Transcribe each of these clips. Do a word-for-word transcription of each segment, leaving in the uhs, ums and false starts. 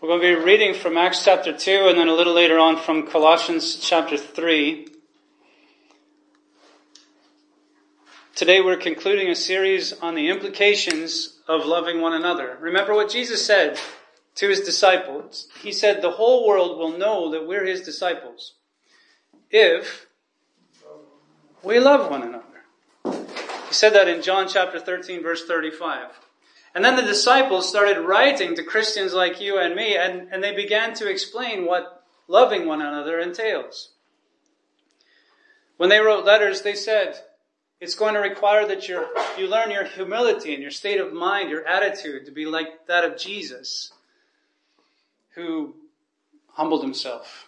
We're going to be reading from Acts chapter two and then a little later on from Colossians chapter three. Today we're concluding a series on the implications of loving one another. Remember what Jesus said to his disciples. He said, the whole world will know that we're his disciples if we love one another. He said that in John chapter thirteen, verse thirty-five. And then the disciples started writing to Christians like you and me, and, and they began to explain what loving one another entails. When they wrote letters, they said, it's going to require that you're, you learn your humility and your state of mind, your attitude to be like that of Jesus, who humbled himself.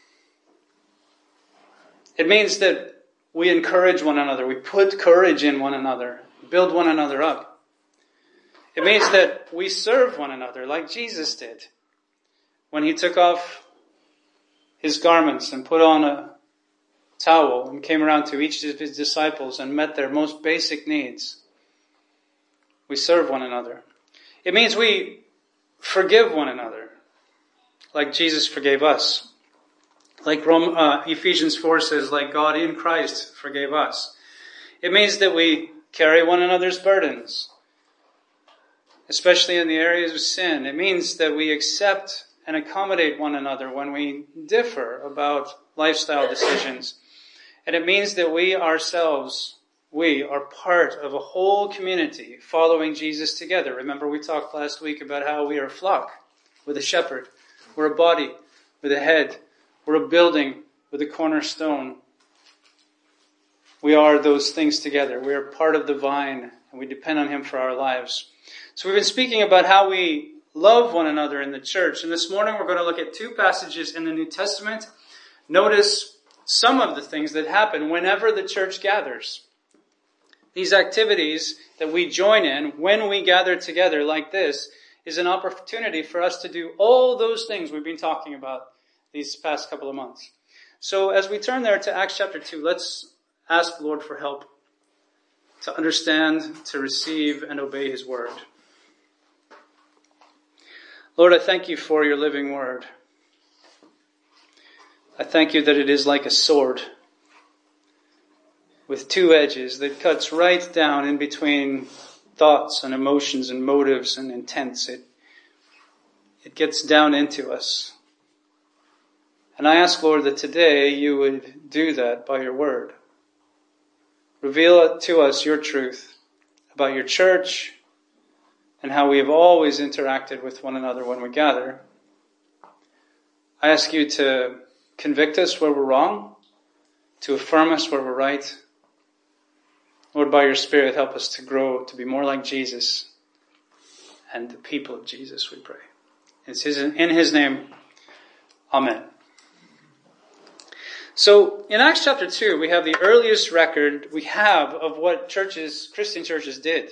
It means that we encourage one another, we put courage in one another, build one another up. It means that we serve one another like Jesus did when he took off his garments and put on a towel and came around to each of his disciples and met their most basic needs. We serve one another. It means we forgive one another like Jesus forgave us. Like Rome, uh, Ephesians four says, like God in Christ forgave us. It means that we carry one another's burdens, especially in the areas of sin. It means that we accept and accommodate one another when we differ about lifestyle decisions. And it means that we ourselves, we are part of a whole community following Jesus together. Remember we talked last week about how we are a flock with a shepherd. We're a body with a head. We're a building with a cornerstone. We are those things together. We are part of the vine and we depend on him for our lives. So we've been speaking about how we love one another in the church. And this morning we're going to look at two passages in the New Testament. Notice some of the things that happen whenever the church gathers. These activities that we join in when we gather together like this is an opportunity for us to do all those things we've been talking about these past couple of months. So as we turn there to Acts chapter two, let's ask the Lord for help to understand, to receive, and obey his word. Lord, I thank you for your living word. I thank you that it is like a sword with two edges that cuts right down in between thoughts and emotions and motives and intents. It, it gets down into us. And I ask, Lord, that today you would do that by your word. Reveal to us your truth about your church, and how we have always interacted with one another when we gather. I ask you to convict us where we're wrong, to affirm us where we're right. Lord, by your Spirit, help us to grow to be more like Jesus and the people of Jesus, we pray. It's his, in his name, amen. So in Acts chapter two, we have the earliest record we have of what churches, Christian churches did.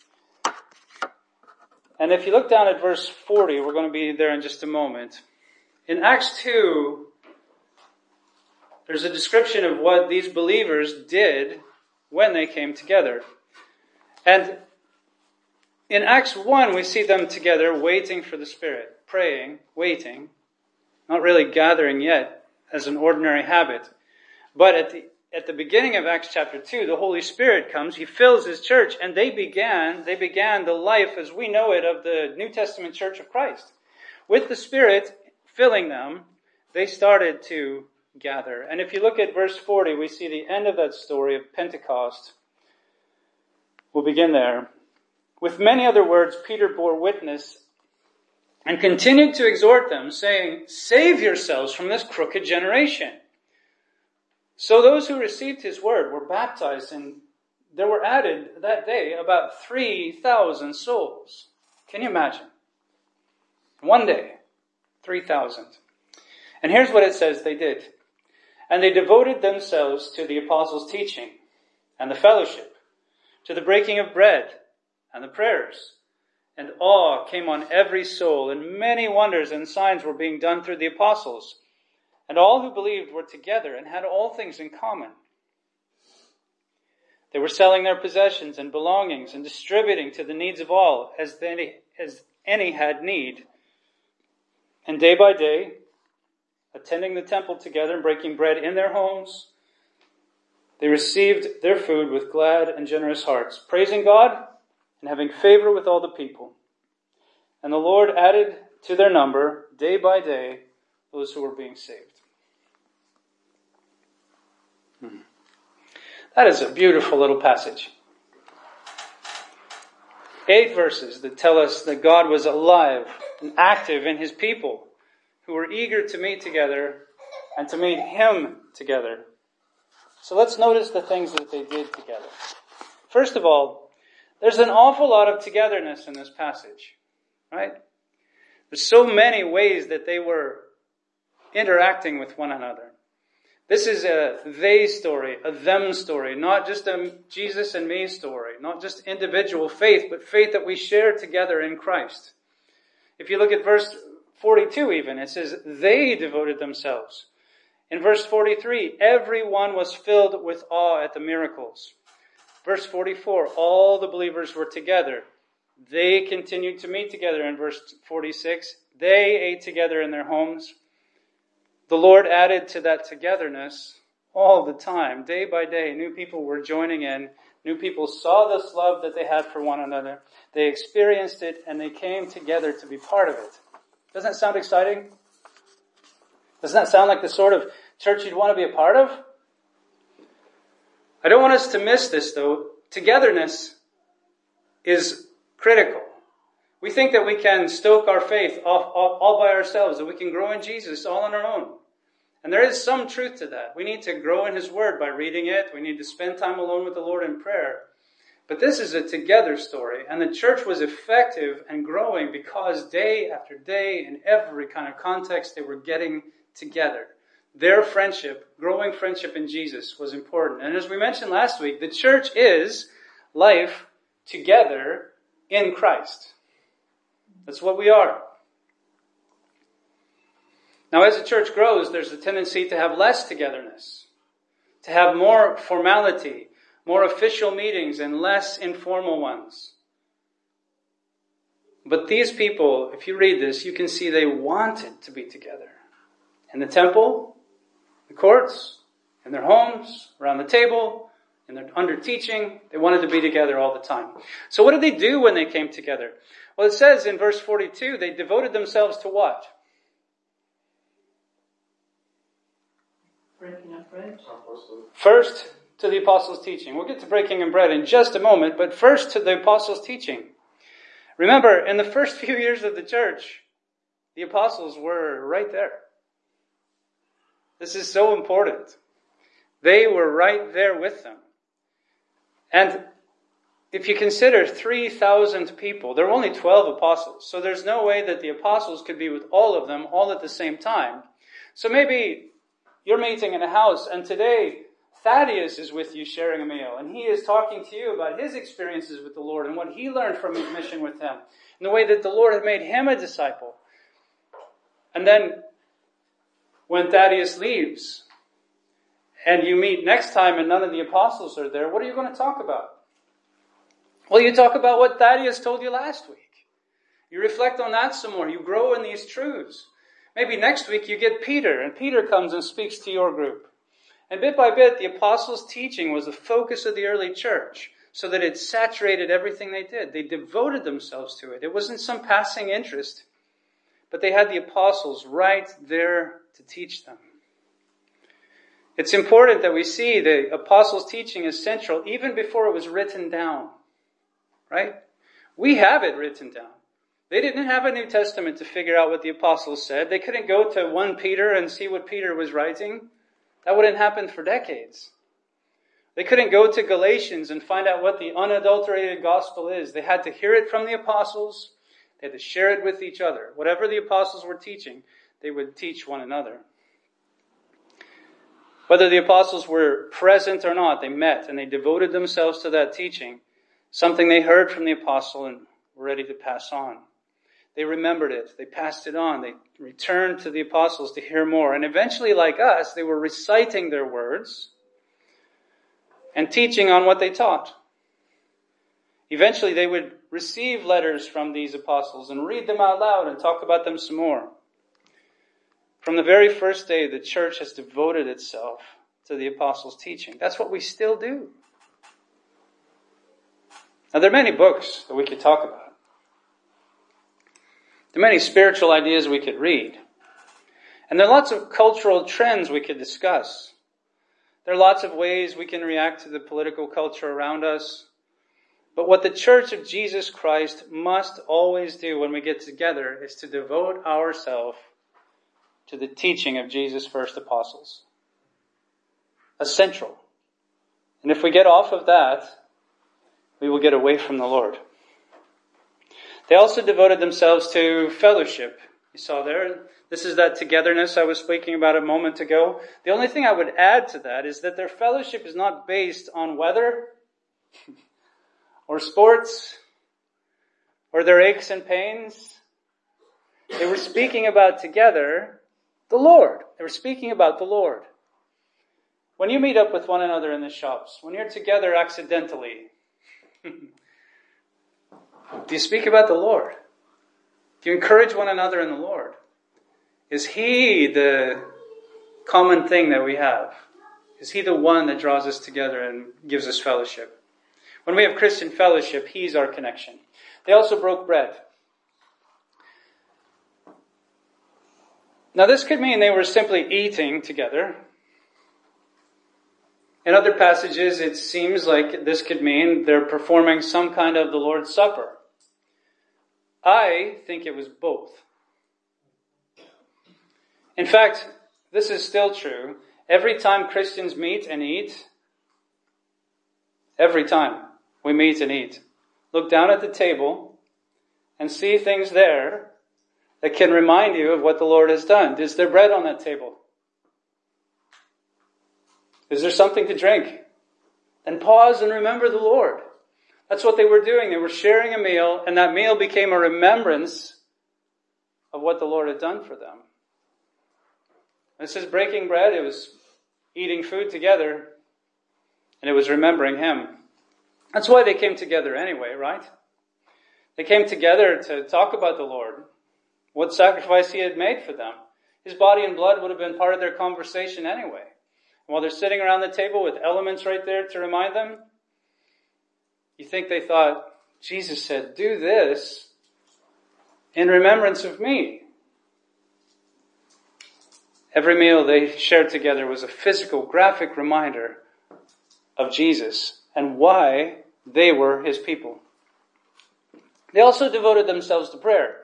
And if you look down at verse forty, we're going to be there in just a moment. In Acts two, there's a description of what these believers did when they came together. And in Acts one, we see them together waiting for the Spirit, praying, waiting, not really gathering yet as an ordinary habit. But at the At the beginning of Acts chapter two, the Holy Spirit comes, he fills his church, and they began, they began the life as we know it of the New Testament Church of Christ. With the Spirit filling them, they started to gather. And if you look at verse forty, we see the end of that story of Pentecost. We'll begin there. With many other words, Peter bore witness and continued to exhort them, saying, save yourselves from this crooked generation. So those who received his word were baptized, and there were added that day about three thousand souls. Can you imagine? One day, three thousand. And here's what it says they did. And they devoted themselves to the apostles' teaching and the fellowship, to the breaking of bread and the prayers. And awe came on every soul, and many wonders and signs were being done through the apostles. And all who believed were together and had all things in common. They were selling their possessions and belongings and distributing to the needs of all as any, as any had need. And day by day, attending the temple together and breaking bread in their homes, they received their food with glad and generous hearts, praising God and having favor with all the people. And the Lord added to their number, day by day, those who were being saved. Hmm. That is a beautiful little passage. Eight verses that tell us that God was alive and active in His people who were eager to meet together and to meet Him together. So let's notice the things that they did together. First of all, there's an awful lot of togetherness in this passage, right? There's so many ways that they were interacting with one another. This is a they story, a them story, not just a Jesus and me story, not just individual faith, but faith that we share together in Christ. If you look at verse forty-two even, it says, they devoted themselves. In verse forty-three, everyone was filled with awe at the miracles. Verse forty-four, all the believers were together. They continued to meet together. In verse forty-six, they ate together in their homes. The Lord added to that togetherness all the time, day by day. New people were joining in. New people saw this love that they had for one another. They experienced it, and they came together to be part of it. Doesn't that sound exciting? Doesn't that sound like the sort of church you'd want to be a part of? I don't want us to miss this, though. Togetherness is critical. We think that we can stoke our faith all, all, all by ourselves, that we can grow in Jesus all on our own. And there is some truth to that. We need to grow in His Word by reading it. We need to spend time alone with the Lord in prayer. But this is a together story, and the church was effective and growing because day after day, in every kind of context, they were getting together. Their friendship, growing friendship in Jesus, was important. And as we mentioned last week, the church is life together in Christ. That's what we are. Now, as the church grows, there's a tendency to have less togetherness, to have more formality, more official meetings, and less informal ones. But these people, if you read this, you can see they wanted to be together. In the temple, the courts, in their homes, around the table, in their under teaching, they wanted to be together all the time. So what did they do when they came together? Well, it says in verse forty-two, they devoted themselves to what? Breaking up bread. First, to the apostles' teaching. We'll get to breaking of bread in just a moment, but first to the apostles' teaching. Remember, in the first few years of the church, the apostles were right there. This is so important. They were right there with them. And if you consider three thousand people, there were only twelve apostles, so there's no way that the apostles could be with all of them all at the same time. So maybe you're meeting in a house, and today Thaddeus is with you sharing a meal, and he is talking to you about his experiences with the Lord and what he learned from his mission with them, and the way that the Lord had made him a disciple. And then when Thaddeus leaves, and you meet next time and none of the apostles are there, what are you going to talk about? Well, you talk about what Thaddeus told you last week. You reflect on that some more. You grow in these truths. Maybe next week you get Peter, and Peter comes and speaks to your group. And bit by bit, the apostles' teaching was the focus of the early church, so that it saturated everything they did. They devoted themselves to it. It wasn't some passing interest, but they had the apostles right there to teach them. It's important that we see the apostles' teaching is central even before it was written down. Right? We have it written down. They didn't have a New Testament to figure out what the apostles said. They couldn't go to First Peter and see what Peter was writing. That wouldn't happen for decades. They couldn't go to Galatians and find out what the unadulterated gospel is. They had to hear it from the apostles. They had to share it with each other. Whatever the apostles were teaching, they would teach one another. Whether the apostles were present or not, they met and they devoted themselves to that teaching. Something they heard from the apostle and were ready to pass on. They remembered it. They passed it on. They returned to the apostles to hear more. And eventually, like us, they were reciting their words and teaching on what they taught. Eventually, they would receive letters from these apostles and read them out loud and talk about them some more. From the very first day, the church has devoted itself to the apostles' teaching. That's what we still do. Now, there are many books that we could talk about. There are many spiritual ideas we could read. And there are lots of cultural trends we could discuss. There are lots of ways we can react to the political culture around us. But what the Church of Jesus Christ must always do when we get together is to devote ourselves to the teaching of Jesus' first apostles. Essential. And if we get off of that, we will get away from the Lord. They also devoted themselves to fellowship. You saw there, this is that togetherness I was speaking about a moment ago. The only thing I would add to that is that their fellowship is not based on weather or sports or their aches and pains. They were speaking about together the Lord. They were speaking about the Lord. When you meet up with one another in the shops, when you're together accidentally, do you speak about the Lord? Do you encourage one another in the Lord? Is He the common thing that we have? Is He the one that draws us together and gives us fellowship? When we have Christian fellowship, He's our connection. They also broke bread. Now this could mean they were simply eating together. In other passages, it seems like this could mean they're performing some kind of the Lord's Supper. I think it was both. In fact, this is still true. Every time Christians meet and eat, every time we meet and eat, look down at the table and see things there that can remind you of what the Lord has done. Is there bread on that table? Is there something to drink? Then pause and remember the Lord. That's what they were doing. They were sharing a meal, and that meal became a remembrance of what the Lord had done for them. This is breaking bread. It was eating food together, and it was remembering Him. That's why they came together anyway, right? They came together to talk about the Lord, what sacrifice He had made for them. His body and blood would have been part of their conversation anyway. And while they're sitting around the table with elements right there to remind them, you think they thought, Jesus said, do this in remembrance of me. Every meal they shared together was a physical, graphic reminder of Jesus and why they were His people. They also devoted themselves to prayer.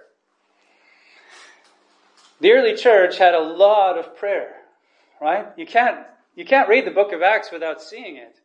The early church had a lot of prayer, right? You can't, you can't read the book of Acts without seeing it.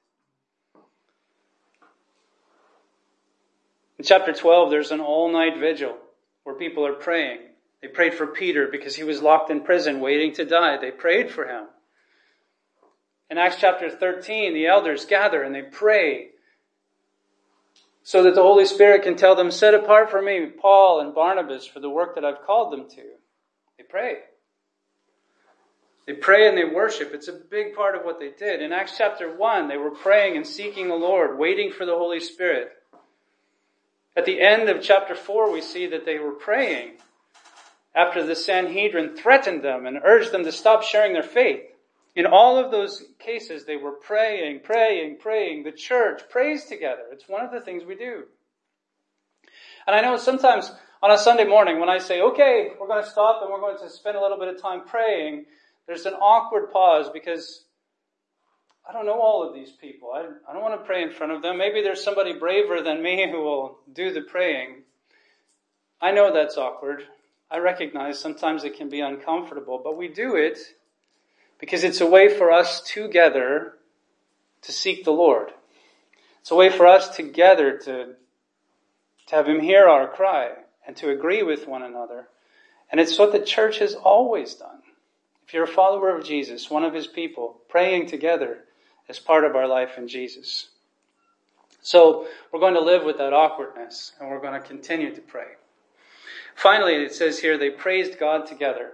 In chapter twelve, there's an all-night vigil where people are praying. They prayed for Peter because he was locked in prison waiting to die. They prayed for him. In Acts chapter thirteen, the elders gather and they pray so that the Holy Spirit can tell them, set apart for me Paul and Barnabas for the work that I've called them to. They pray. They pray and they worship. It's a big part of what they did. In Acts chapter one, they were praying and seeking the Lord, waiting for the Holy Spirit. At the end of chapter four, we see that they were praying after the Sanhedrin threatened them and urged them to stop sharing their faith. In all of those cases, they were praying, praying, praying. The church prays together. It's one of the things we do. And I know sometimes on a Sunday morning when I say, okay, we're going to stop and we're going to spend a little bit of time praying, there's an awkward pause because I don't know all of these people. I, I don't want to pray in front of them. Maybe there's somebody braver than me who will do the praying. I know that's awkward. I recognize sometimes it can be uncomfortable, but we do it because it's a way for us together to seek the Lord. It's a way for us together to, to have Him hear our cry and to agree with one another. And it's what the church has always done. If you're a follower of Jesus, one of His people, praying together as part of our life in Jesus. So we're going to live with that awkwardness and we're going to continue to pray. Finally, it says here, they praised God together.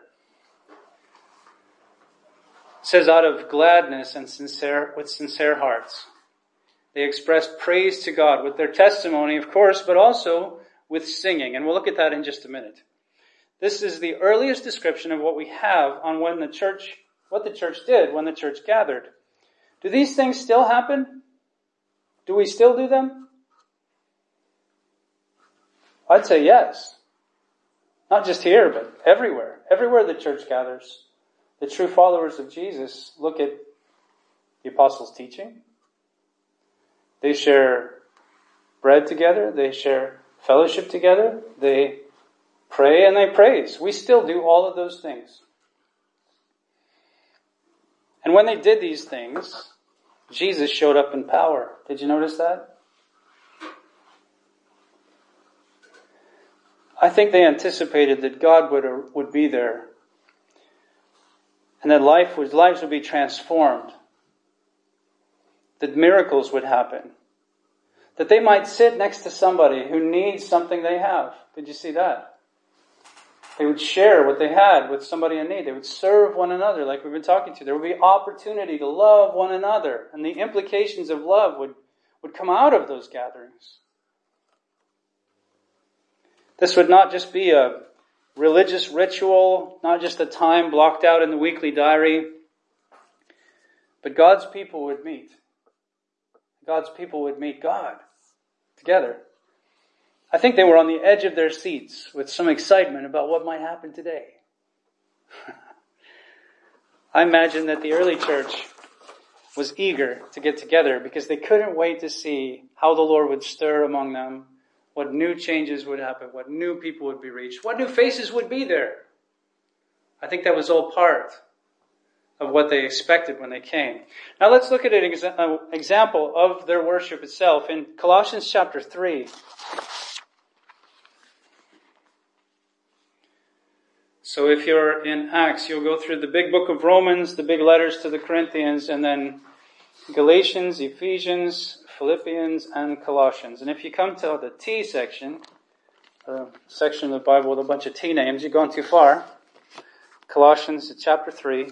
It says out of gladness and sincere, with sincere hearts. They expressed praise to God with their testimony, of course, but also with singing. And we'll look at that in just a minute. This is the earliest description of what we have on when the church, what the church did when the church gathered. Do these things still happen? Do we still do them? I'd say yes. Not just here, but everywhere. Everywhere the church gathers, the true followers of Jesus look at the apostles' teaching. They share bread together. They share fellowship together. They pray and they praise. We still do all of those things. And when they did these things, Jesus showed up in power. Did you notice that? I think they anticipated that God would, would be there and that life would, lives would be transformed, that miracles would happen, that they might sit next to somebody who needs something they have. Did you see that? They would share what they had with somebody in need. They would serve one another like we've been talking to. There would be opportunity to love one another, and the implications of love would, would come out of those gatherings. This would not just be a religious ritual, not just a time blocked out in the weekly diary, but God's people would meet. God's people would meet God together. I think they were on the edge of their seats with some excitement about what might happen today. I imagine that the early church was eager to get together because they couldn't wait to see how the Lord would stir among them, what new changes would happen, what new people would be reached, what new faces would be there. I think that was all part of what they expected when they came. Now let's look at an exa- example of their worship itself in Colossians chapter three. So if you're in Acts, you'll go through the big book of Romans, the big letters to the Corinthians, and then Galatians, Ephesians, Philippians, and Colossians. And if you come to the T section, a section of the Bible with a bunch of T names, you've gone too far. Colossians chapter three.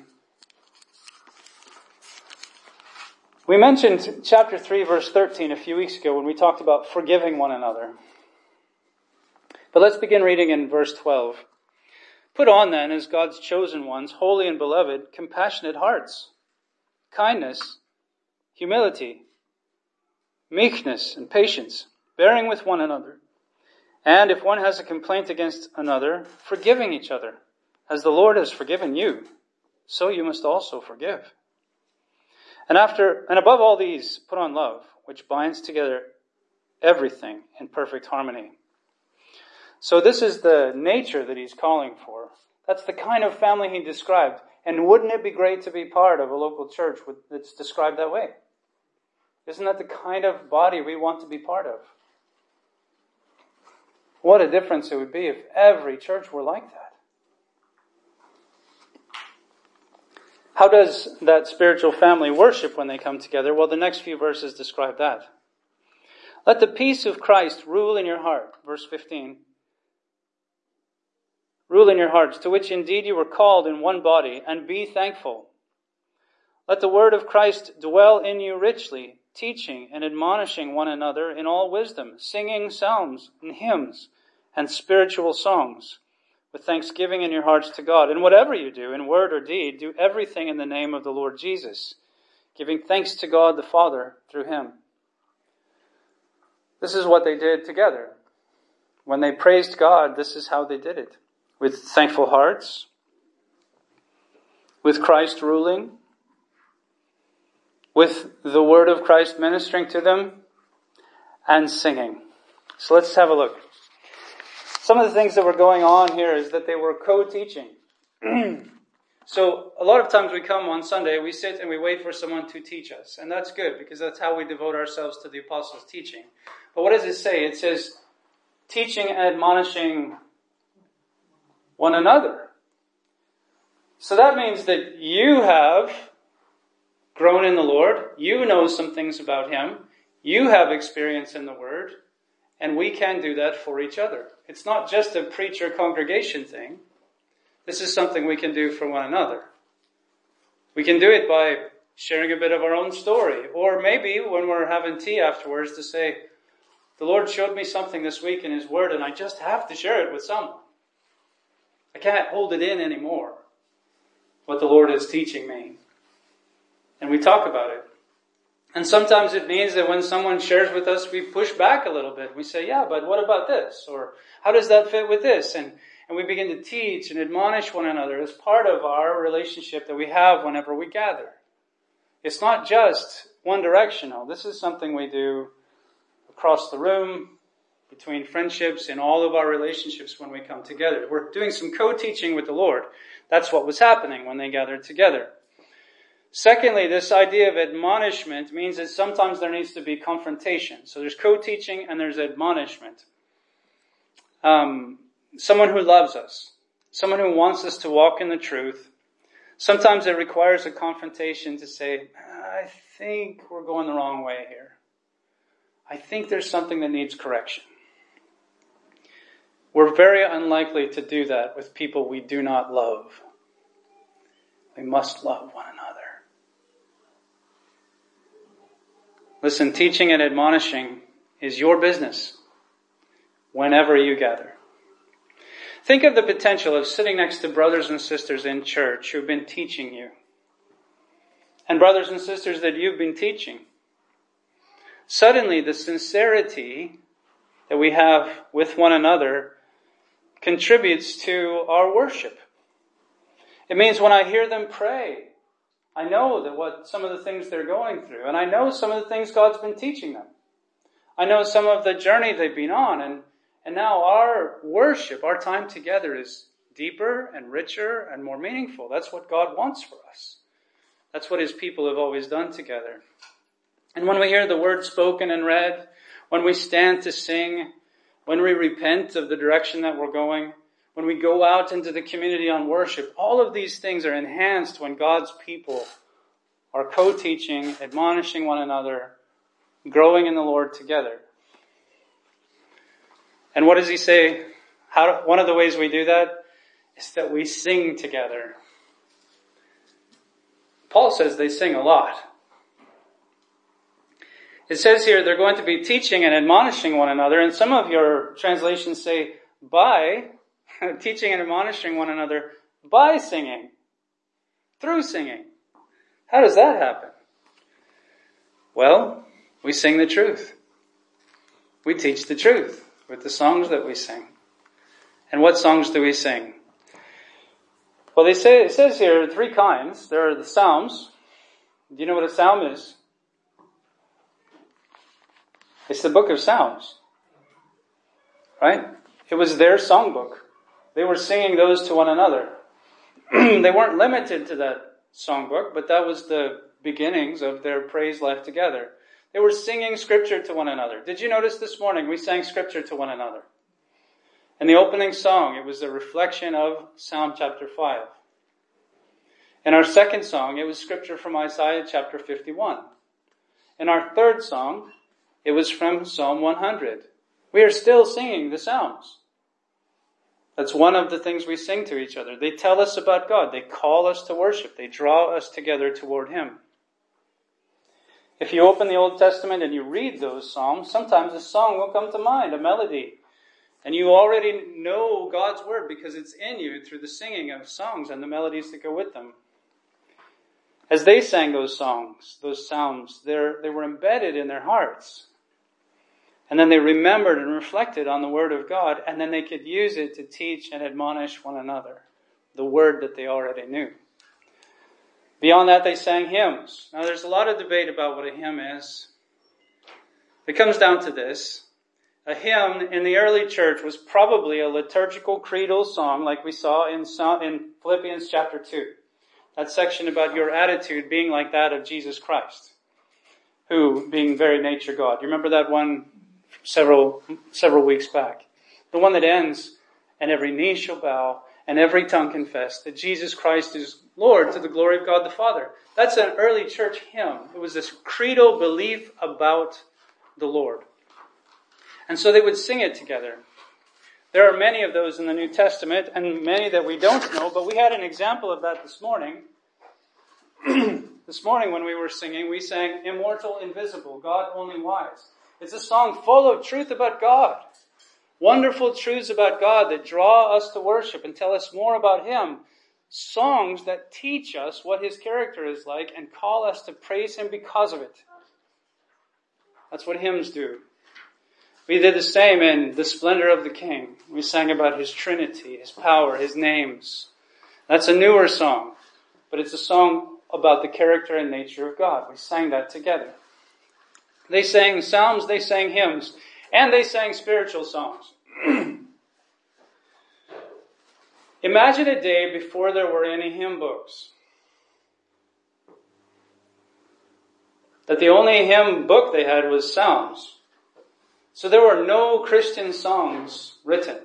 We mentioned chapter three, verse thirteen a few weeks ago when we talked about forgiving one another. But let's begin reading in verse twelve. Put on then, as God's chosen ones, holy and beloved, compassionate hearts, kindness, humility, meekness, and patience, bearing with one another. And if one has a complaint against another, forgiving each other. As the Lord has forgiven you, so you must also forgive. And after, and above all these, put on love, which binds together everything in perfect harmony. So this is the nature that he's calling for. That's the kind of family he described. And wouldn't it be great to be part of a local church that's described that way? Isn't that the kind of body we want to be part of? What a difference it would be if every church were like that. How does that spiritual family worship when they come together? Well, the next few verses describe that. Let the peace of Christ rule in your heart. Verse fifteen. Rule in your hearts, to which indeed you were called in one body, and be thankful. Let the word of Christ dwell in you richly, teaching and admonishing one another in all wisdom, singing psalms and hymns and spiritual songs, with thanksgiving in your hearts to God. And whatever you do, in word or deed, do everything in the name of the Lord Jesus, giving thanks to God the Father through him. This is what they did together. When they praised God, this is how they did it. With thankful hearts, with Christ ruling, with the word of Christ ministering to them, and singing. So let's have a look. Some of the things that were going on here is that they were co-teaching. So a lot of times we come on Sunday, we sit and we wait for someone to teach us. And that's good, because that's how we devote ourselves to the apostles' teaching. But what does it say? It says, teaching and admonishing one another. So that means that you have grown in the Lord. You know some things about him. You have experience in the word. And we can do that for each other. It's not just a preacher congregation thing. This is something we can do for one another. We can do it by sharing a bit of our own story. Or maybe when we're having tea afterwards to say, the Lord showed me something this week in his word and I just have to share it with someone. I can't hold it in anymore, what the Lord is teaching me. And we talk about it. And sometimes it means that when someone shares with us, we push back a little bit. We say, yeah, but what about this? Or how does that fit with this? And, and we begin to teach and admonish one another as part of our relationship that we have whenever we gather. It's not just one directional. This is something we do across the room, between friendships, in all of our relationships when we come together. We're doing some co-teaching with the Lord. That's what was happening when they gathered together. Secondly, this idea of admonishment means that sometimes there needs to be confrontation. So there's co-teaching and there's admonishment. Um, someone who loves us, someone who wants us to walk in the truth. Sometimes it requires a confrontation to say, I think we're going the wrong way here. I think there's something that needs correction. We're very unlikely to do that with people we do not love. We must love one another. Listen, teaching and admonishing is your business whenever you gather. Think of the potential of sitting next to brothers and sisters in church who've been teaching you. And brothers and sisters that you've been teaching. Suddenly, the sincerity that we have with one another contributes to our worship. It means when I hear them pray, I know that what some of the things they're going through, and I know some of the things God's been teaching them. I know some of the journey they've been on, and, and now our worship, our time together is deeper and richer and more meaningful. That's what God wants for us. That's what His people have always done together. And when we hear the word spoken and read, when we stand to sing, when we repent of the direction that we're going, when we go out into the community on worship, all of these things are enhanced when God's people are co-teaching, admonishing one another, growing in the Lord together. And what does he say? How, one of the ways we do that is that we sing together. Paul says they sing a lot. It says here they're going to be teaching and admonishing one another, and some of your translations say by teaching and admonishing one another by singing, through singing. How does that happen? Well, we sing the truth. We teach the truth with the songs that we sing. And what songs do we sing? Well, they say, it says here three kinds. There are the psalms. Do you know what a psalm is? It's the book of Psalms. Right? It was their songbook. They were singing those to one another. They weren't limited to that songbook, but that was the beginnings of their praise life together. They were singing scripture to one another. Did you notice this morning we sang scripture to one another? In the opening song, it was a reflection of Psalm chapter five. In our second song, it was scripture from Isaiah chapter fifty-one. In our third song, it was from Psalm one hundred. We are still singing the Psalms. That's one of the things we sing to each other. They tell us about God. They call us to worship. They draw us together toward Him. If you open the Old Testament and you read those Psalms, sometimes a song will come to mind, a melody. And you already know God's Word because it's in you through the singing of songs and the melodies that go with them. As they sang those songs, those Psalms, they were embedded in their hearts. And then they remembered and reflected on the Word of God, and then they could use it to teach and admonish one another, the Word that they already knew. Beyond that, they sang hymns. Now, there's a lot of debate about what a hymn is. It comes down to this. A hymn in the early church was probably a liturgical creedal song like we saw in in Philippians chapter two. That section about your attitude being like that of Jesus Christ, who, being very nature God. You remember that one several several weeks back? The one that ends, and every knee shall bow, and every tongue confess that Jesus Christ is Lord to the glory of God the Father. That's an early church hymn. It was this creedal belief about the Lord. And so they would sing it together. There are many of those in the New Testament, and many that we don't know, but we had an example of that this morning. This morning when we were singing, we sang Immortal, Invisible, God Only Wise. It's a song full of truth about God. wonderful truths about God that draw us to worship and tell us more about Him. Songs that teach us what His character is like and call us to praise Him because of it. That's what hymns do. We did the same in The Splendor of the King. We sang about His Trinity, His power, His names. That's a newer song, but it's a song about the character and nature of God. We sang that together. They sang psalms, they sang hymns, and they sang spiritual songs. Imagine a day before there were any hymn books. That the only hymn book they had was Psalms. So there were no Christian songs written.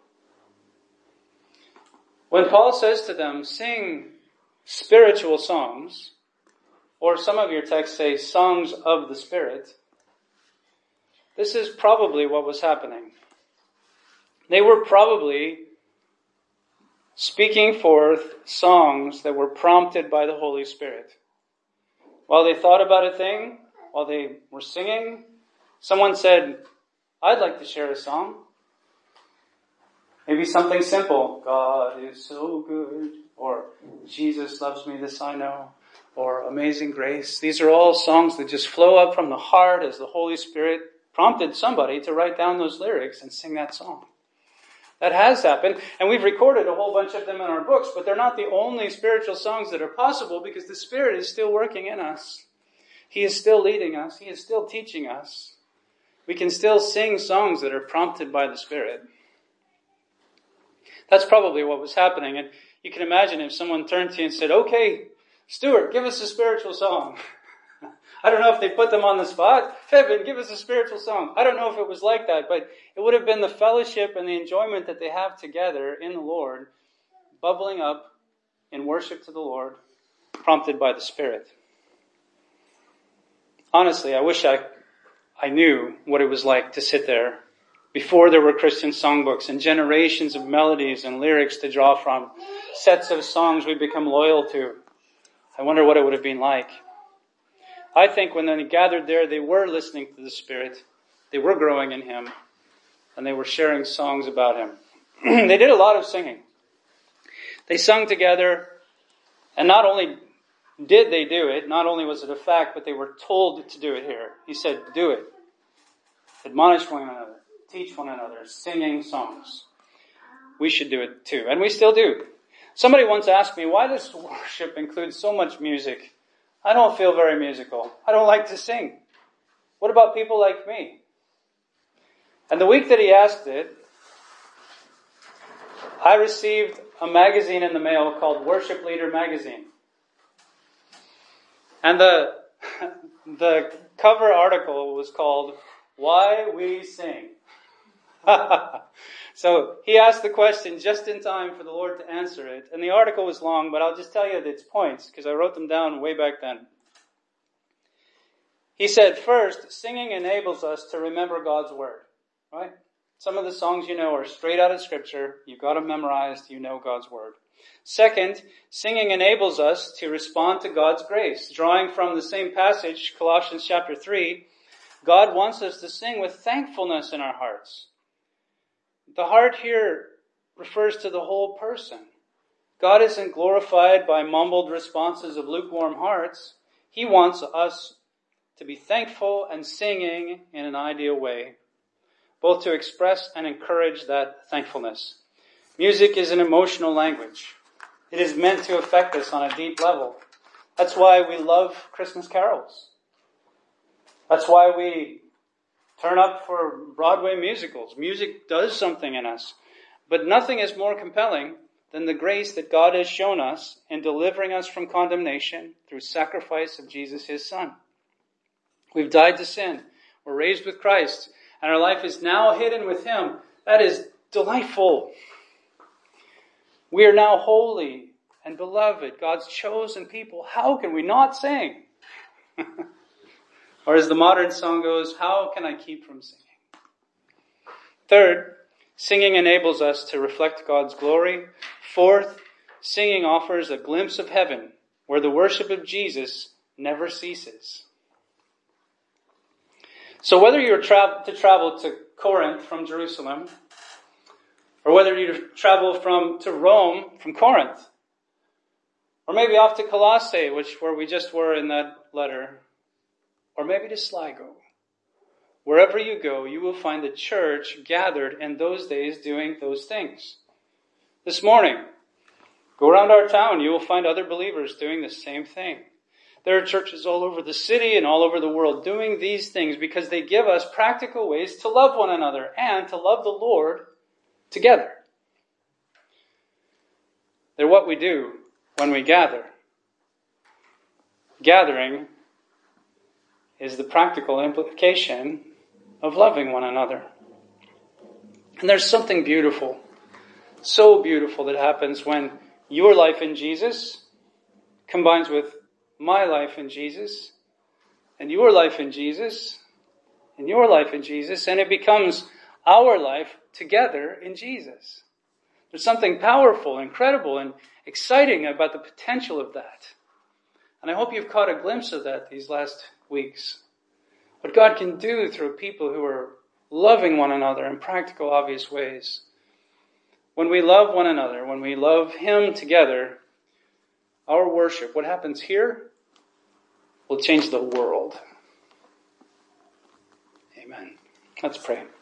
When Paul says to them, sing spiritual songs, or some of your texts say songs of the Spirit, this is probably what was happening. They were probably speaking forth songs that were prompted by the Holy Spirit. While they thought about a thing, while they were singing, someone said, I'd like to share a song. Maybe something simple. God is so good. Or Jesus loves me, this I know. Or Amazing Grace. These are all songs that just flow up from the heart as the Holy Spirit prompted somebody to write down those lyrics and sing that song. That has happened, and we've recorded a whole bunch of them in our books, but they're not the only spiritual songs that are possible because the Spirit is still working in us. He is still leading us. He is still teaching us. We can still sing songs that are prompted by the Spirit. That's probably what was happening, and you can imagine if someone turned to you and said, okay, Stuart, give us a spiritual song. I don't know if they put them on the spot. Fevin, give us a spiritual song. I don't know if it was like that, but it would have been the fellowship and the enjoyment that they have together in the Lord, bubbling up in worship to the Lord, prompted by the Spirit. Honestly, I wish I, I knew what it was like to sit there before there were Christian songbooks and generations of melodies and lyrics to draw from, sets of songs we've become loyal to. I wonder what it would have been like. I think when they gathered there, they were listening to the Spirit. They were growing in Him. And they were sharing songs about Him. They did a lot of singing. They sung together. And not only did they do it, not only was it a fact, but they were told to do it here. He said, do it. Admonish one another. Teach one another. Singing songs. We should do it too. And we still do. Somebody once asked me, why does worship include so much music? I don't feel very musical. I don't like to sing. What about people like me? And the week that he asked it, I received a magazine in the mail called Worship Leader Magazine. And the, the cover article was called, Why We Sing. So he asked the question just in time for the Lord to answer it. And the article was long, but I'll just tell you its points because I wrote them down way back then. He said, first, singing enables us to remember God's Word. Right? Some of the songs you know are straight out of Scripture. You've got them memorized. You know God's Word. Second, singing enables us to respond to God's grace. Drawing from the same passage, Colossians chapter three, God wants us to sing with thankfulness in our hearts. The heart here refers to the whole person. God isn't glorified by mumbled responses of lukewarm hearts. He wants us to be thankful and singing in an ideal way, both to express and encourage that thankfulness. Music is an emotional language. It is meant to affect us on a deep level. That's why we love Christmas carols. That's why we turn up for Broadway musicals. Music does something in us. But nothing is more compelling than the grace that God has shown us in delivering us from condemnation through sacrifice of Jesus, His Son. We've died to sin. We're raised with Christ. And our life is now hidden with Him. That is delightful. We are now holy and beloved, God's chosen people. How can we not sing? Or as the modern song goes, how can I keep from singing? Third, singing enables us to reflect God's glory. Fourth, singing offers a glimpse of heaven where the worship of Jesus never ceases. So whether you're tra- to travel to Corinth from Jerusalem Or whether you travel from to Rome from Corinth. Or maybe off to Colossae, which where we just were in that letter. Or maybe to Sligo. Wherever you go, you will find the church gathered in those days doing those things. This morning, go around our town, you will find other believers doing the same thing. There are churches all over the city and all over the world doing these things because they give us practical ways to love one another and to love the Lord together. They're what we do when we gather. Gathering is the practical implication of loving one another. And there's something beautiful, so beautiful that happens when your life in Jesus combines with my life in Jesus, and your life in Jesus, and your life in Jesus, and it becomes our life together in Jesus. There's something powerful, incredible, and exciting about the potential of that. And I hope you've caught a glimpse of that these last weeks. What God can do through people who are loving one another in practical, obvious ways. When we love one another, when we love Him together, our worship, what happens here, will change the world. Amen. Let's pray.